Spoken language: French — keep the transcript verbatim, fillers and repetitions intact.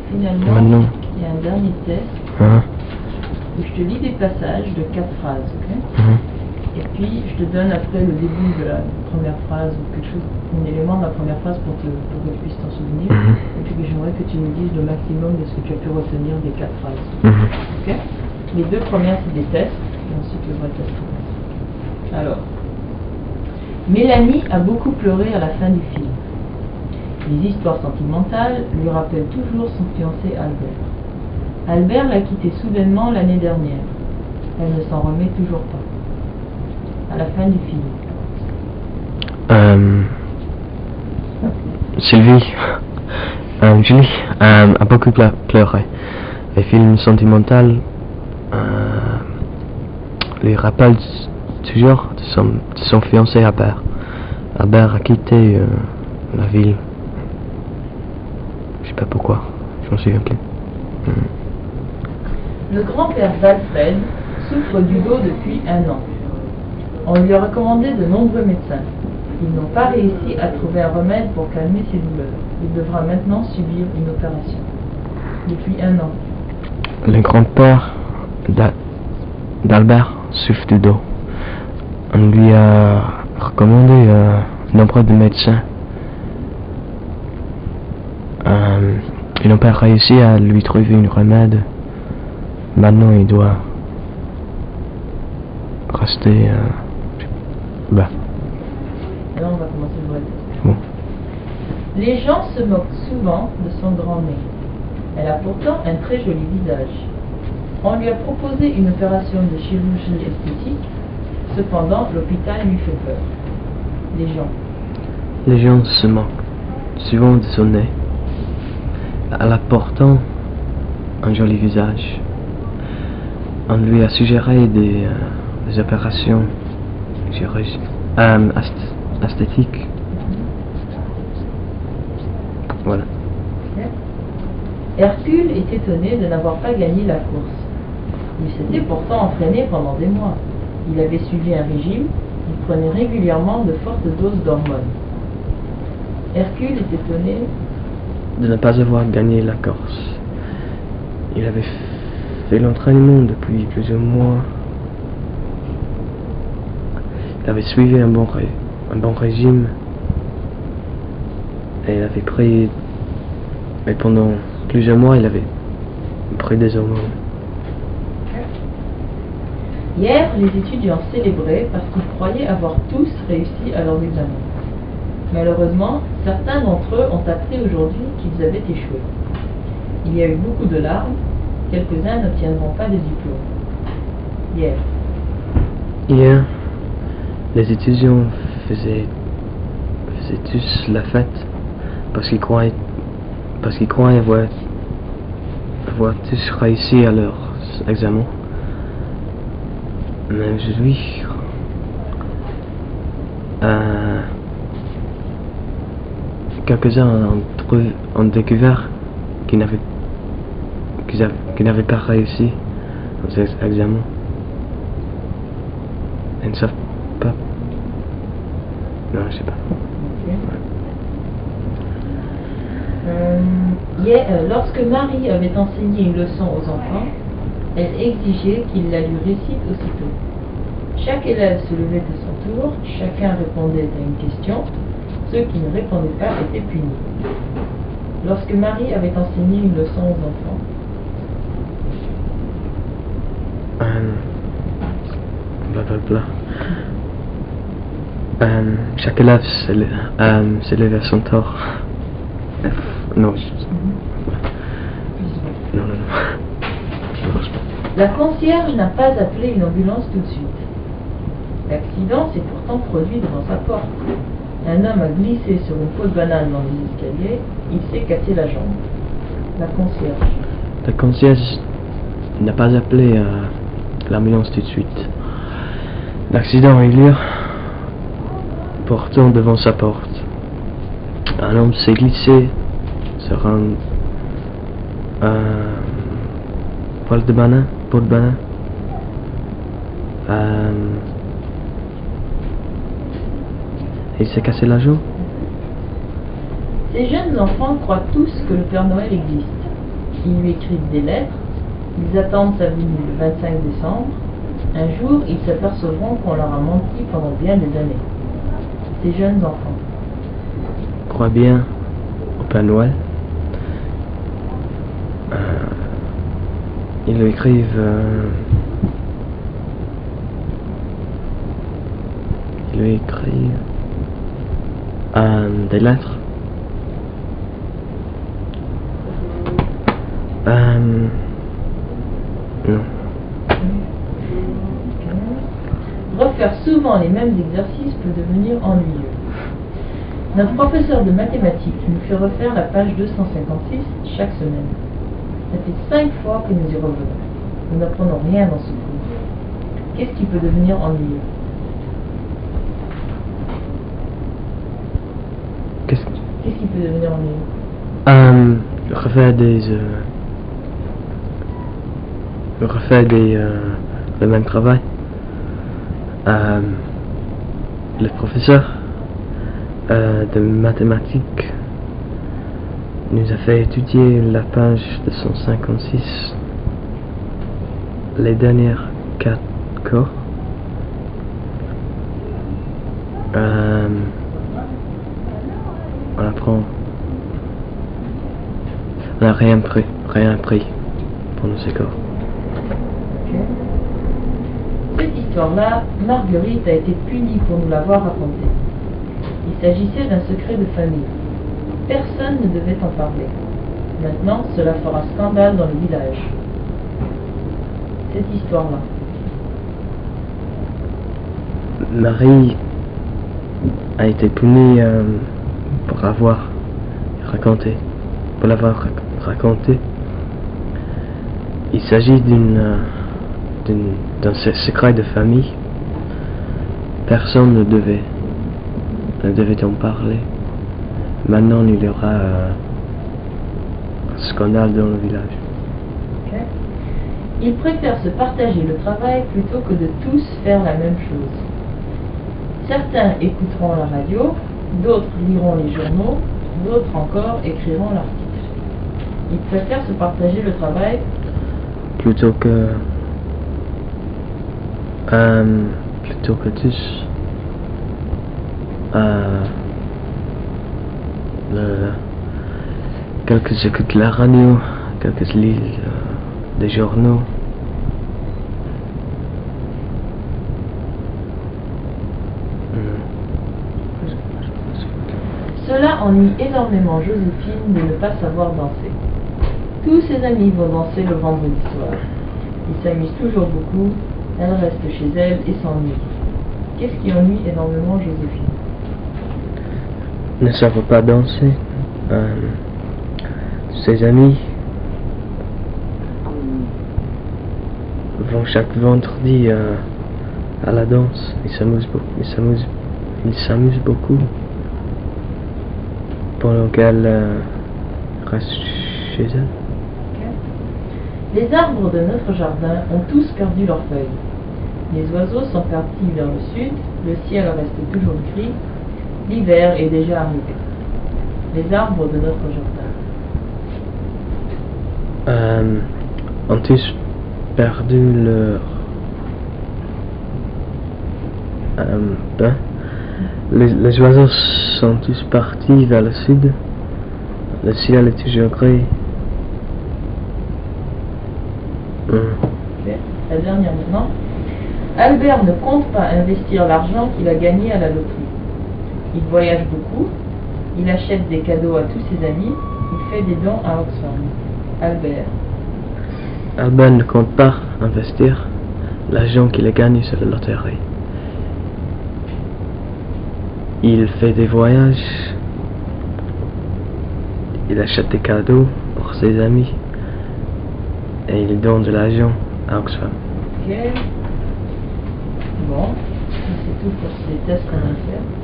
finalement, Maintenant. il y a un dernier test Hein? où je te lis des passages de quatre phrases, ok? Mhm. Et puis je te donne après le début de la première phrase ou quelque chose, un élément de la première phrase pour, te, pour que tu puisses t'en souvenir. Mhm. Et puis j'aimerais que tu me dises le maximum de ce que tu as pu retenir des quatre phrases. Mhm. Ok? Les deux premières c'est des tests et ensuite le vrai test. Alors, Mélanie a beaucoup pleuré à la fin du film. Les histoires sentimentales lui rappellent toujours son fiancé Albert. Albert l'a quitté soudainement l'année dernière. Elle ne s'en remet toujours pas. À la fin du film. Euh, Sylvie, euh, Julie, euh, a beaucoup pla- pleuré. Les films sentimentaux euh, lui rappellent toujours de son, de son fiancé Albert. Albert a quitté euh, la ville. Je sais pas pourquoi, je m'en souviens plus. Mm. Le grand-père d'Alfred souffre du dos depuis un an. On lui a recommandé de nombreux médecins. Ils n'ont pas réussi à trouver un remède pour calmer ses douleurs. Il devra maintenant subir une opération. Depuis un an. Le grand-père d'A- d'Albert souffre du dos. On lui a recommandé euh, nombre de médecins. Euh, ils n'ont pas réussi à lui trouver un remède. Maintenant, il doit rester. Euh, bah, Alors on va commencer le vrai test. bon. Les gens se moquent souvent de son grand nez. Elle a pourtant un très joli visage. On lui a proposé une opération de chirurgie esthétique. Cependant, l'hôpital lui fait peur. Les gens. Les gens se moquent souvent de son nez. Elle a pourtant un joli visage. On lui a suggéré des, euh, des opérations chirurgicales, euh, ast- esthétiques. Voilà. Hercule est étonné de n'avoir pas gagné la course. Il s'était pourtant entraîné pendant des mois. Il avait suivi un régime, il prenait régulièrement de fortes doses d'hormones. Hercule est étonné De ne pas avoir gagné la course. Il avait fait l'entraînement depuis plusieurs mois. Il avait suivi un bon, ré- un bon régime. Et il avait pris... Mais pendant plusieurs mois, il avait pris des hormones. Hier, les étudiants célébraient parce qu'ils croyaient avoir tous réussi à leurs examens. Malheureusement, certains d'entre eux ont appris aujourd'hui qu'ils avaient échoué. Il y a eu beaucoup de larmes, quelques-uns n'obtiendront pas de diplôme. Hier. Hier, les étudiants faisaient, faisaient tous la fête parce qu'ils croyaient, parce qu'ils croyaient avoir, avoir tous réussi à leurs examens. Mais aujourd'hui, euh, quelques-uns ont, trouvé- ont découvert qu'ils n'avaient, qu'ils avaient- qu'ils n'avaient pas réussi aux ex- examens. Ils ne savent pas. Non, je sais pas. Ok. Euh, hier, euh, lorsque Marie avait enseigné une leçon aux enfants, elle exigeait qu'il la lui récite aussitôt. Chaque élève se levait à son tour, chacun répondait à une question. Ceux qui ne répondaient pas étaient punis. Lorsque Marie avait enseigné une leçon aux enfants, Euh, blablabla. Euh, chaque élève se lè- euh, se lève à son tour. Euh, non, je- non, non, non. Ça marche pas. la concierge n'a pas appelé une ambulance tout de suite. L'accident s'est pourtant produit devant sa porte. Un homme a glissé sur une peau de banane dans les escaliers, il s'est cassé la jambe. La concierge. Le concierge n'a pas appelé euh, l'ambulance tout de suite. L'accident a eu lieu pourtant devant sa porte. Un homme s'est glissé sur un euh, poil de banane, peau de banane. Euh, il s'est cassé la jambe. Ces jeunes enfants croient tous que le Père Noël existe. Ils lui écrivent des lettres. Ils attendent sa venue le vingt-cinq décembre. Un jour, ils s'apercevront qu'on leur a menti pendant bien des années. Ces jeunes enfants. Croient bien au Père Noël. Euh, ils lui écrivent... Euh, ils lui écrivent... Euh, des lettres. Euh, non. Refaire souvent les mêmes exercices peut devenir ennuyeux. Notre professeur de mathématiques nous fait refaire la page deux cent cinquante-six chaque semaine. Ça fait cinq fois que nous y revenons. Nous n'apprenons rien dans ce cours. Qu'est-ce qui peut devenir ennuyeux? Qu'est-ce Qu'est-ce qui peut devenir ennuyeux? euh, Refaire des... Euh, refaire des... Euh, le même travail. Euh, le professeur euh, de mathématiques nous a fait étudier la page deux cent cinquante-six, les dernières quatre cours. Euh, on apprend. On n'a rien pris, rien appris pendant ces cours. Cette histoire-là, Marguerite a été punie pour nous l'avoir racontée. Il s'agissait d'un secret de famille. Personne ne devait en parler. Maintenant, cela fera scandale dans le village. Cette histoire-là. Marie a été punie euh, pour avoir raconté, pour l'avoir rac raconté. Il s'agit d'une euh, d'un secret de famille. Personne ne devait ne devait en parler. Maintenant, il y aura euh, un scandale dans le village. Okay. Ils préfèrent se partager le travail plutôt que de tous faire la même chose. Certains écouteront la radio, d'autres liront les journaux, d'autres encore écriront l'article. Ils préfèrent se partager le travail plutôt que euh, plutôt que tous euh, le, quelques écoutent la radio, quelques lisent euh, des journaux. Cela ennuie énormément Joséphine de ne pas savoir danser. Tous ses amis vont danser le vendredi soir. Ils s'amusent toujours beaucoup, elle reste chez elle et s'ennuie. Qu'est-ce qui ennuie énormément Joséphine? Ne savent pas danser. Euh, ses amis vont chaque vendredi euh, à la danse. Ils s'amusent beaucoup. Ils s'amusent, ils s'amusent beaucoup. Pendant qu'elle euh, reste chez elle. Les arbres de notre jardin ont tous perdu leurs feuilles. Les oiseaux sont partis vers le sud, le ciel reste toujours gris, l'hiver est déjà arrivé. Les arbres de notre jardin euh, ont tous perdu leur euh, ben, les, les oiseaux sont tous partis vers le sud. Le ciel est toujours gris. Mmh. Okay. La dernière maintenant. Albert ne compte pas investir l'argent qu'il a gagné à la loterie. Il voyage beaucoup, il achète des cadeaux à tous ses amis, il fait des dons à Oxfam. Albert. Albert ne compte pas investir l'argent qu'il a gagné sur la loterie. Il fait des voyages, il achète des cadeaux pour ses amis et il donne de l'argent à Oxfam. Ok. Bon, c'est tout pour ces tests qu'on va faire.